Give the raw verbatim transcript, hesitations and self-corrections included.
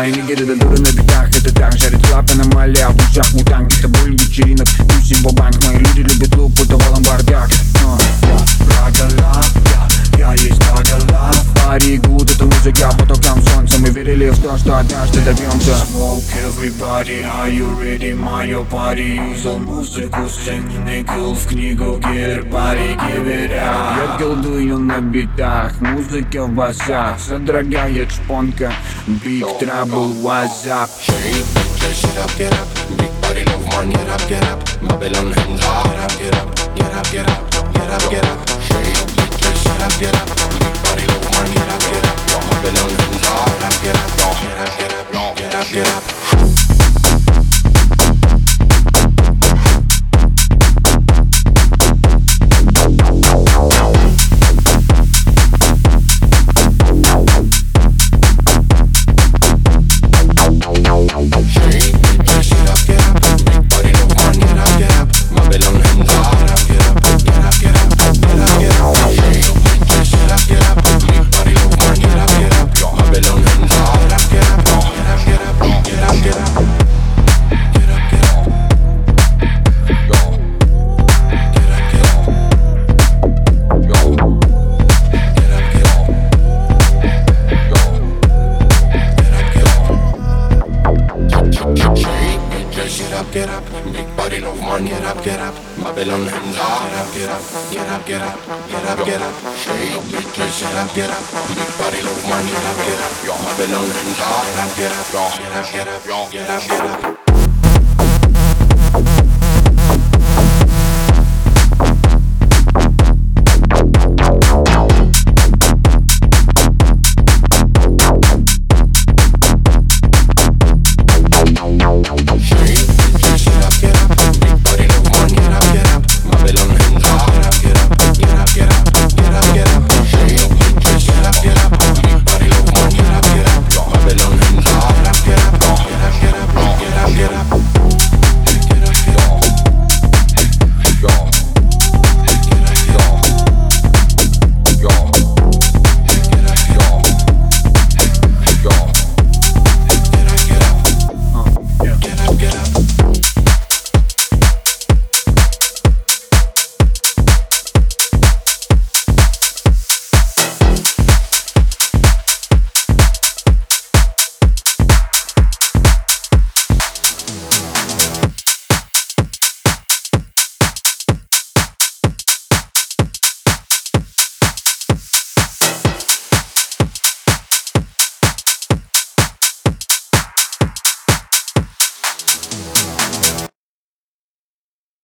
Мои нигеры дуры на битах, это так. Жарит клаб, аномалия, в ушах мутанг. Это боль вечеринок, тусим бабанг. Мои люди любят лук, будто валом бардак. Рага-лав, я, я есть рага-лав. Пари гуд, это музыка, потокам солнца. Мы верили в то, что однажды добьемся. Smoke everybody, are you ready, мое пари? Юзал музыку, сценный килл в книгу гербарий, give it up. Я колдую на битах, музыка в басах. Содрогает шпонка, big trouble, what's up? Shake, shit up, get up. Big body love man, get up, get up. Babylon hands hard, get up, get up, get up, get up, get up. Shake, shit up, get up. Big body love man, get up, get up. Babylon hands hard, get up, get up, get up, get up, get up. Get up, big body love man, get up, get up. Babylon hands up, get up, get up, get up, get up, get up. Shake, get up, get up, big body love man, get up, get up. Babylon hands up, get up, get up, get up, get up, get up.